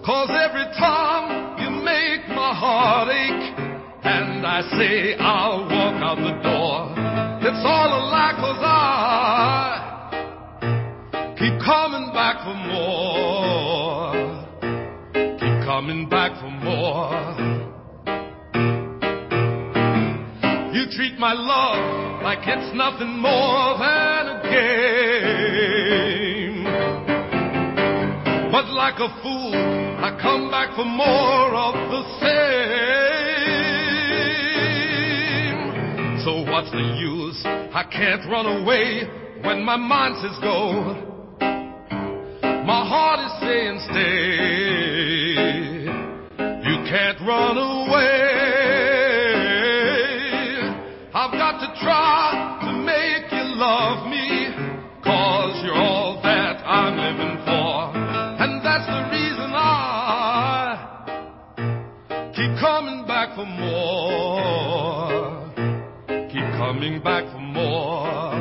'Cause every time you make my heart ache, and I say I'll walk out the door, it's all a lie, 'cause I keep coming back for more, keep coming back for more. You treat my love like it's nothing more than a game, but like a fool I come back for more of the same. So what's the use? I can't run away when my mind says go. My heart is saying stay. You can't run away. I've got to try to make you love me, 'cause you're all that I'm living for. And that's the reason I keep coming back for more, keep coming back for more.